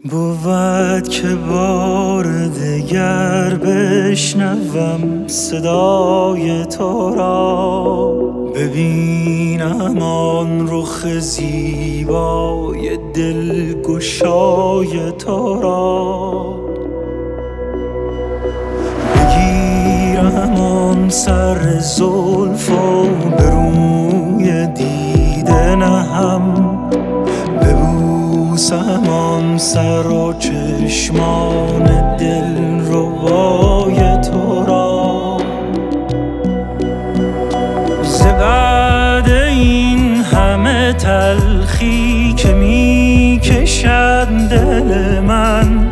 بود که بار دگر بشنوم صدای تو را، ببینم آن رخ زیبای دلگشای تو را، بگیرم آن سر زلف و به روی دیده نهم، ببوسم آن سر و چشمان دلربای تو را. ز بعد این همه تلخی که می کشد دل من،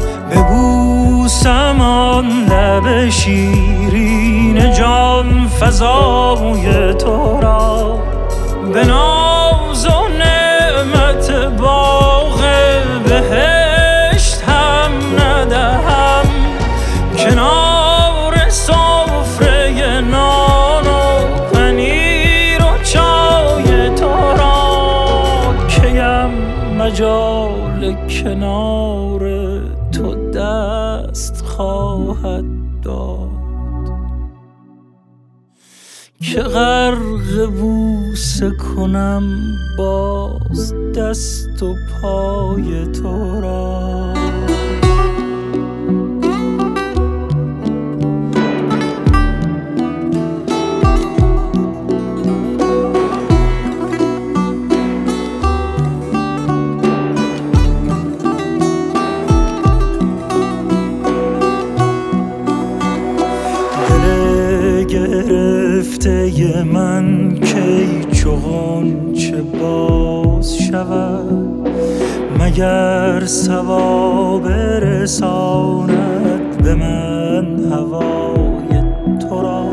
ببوسم آن لب شیرین جان فزای تو را، به ناز و نعمت باغ بهشت هم ندهم، کنار سفره نان و پنیر و چای تو را، کیم مجال کنار تو دست خواهد داد، که غرق بوسه کنم باز دست و پای تو را. گرفته من کی چو غنچه باز شود، مگر صبا برساند به من هوای تو را،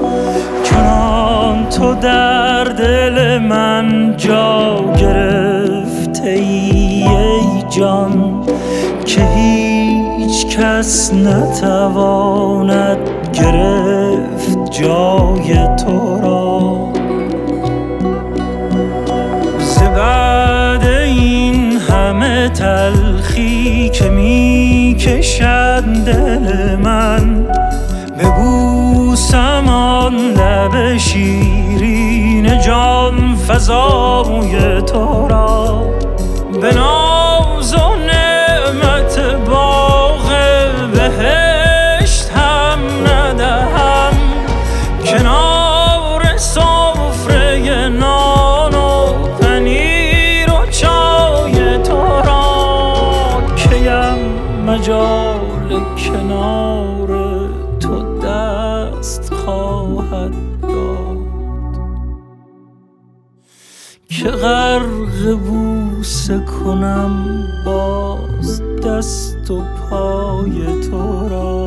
چنان تو در دل من جا گرفته ای جان، که هیچ کس نتواند گرفت جای تو را. ز بعد این همه تلخی که می کشد دل من، ببوسم آن لب شیرین جان فزای تو را، به ناز و نعمت باغ بهشت هم ندهم، کنار سفره نان و پنیر و چای تو را، کیم مجال کنار تو دست خواهد داد، که غرق بوسه کنم باز دست و پای تو را.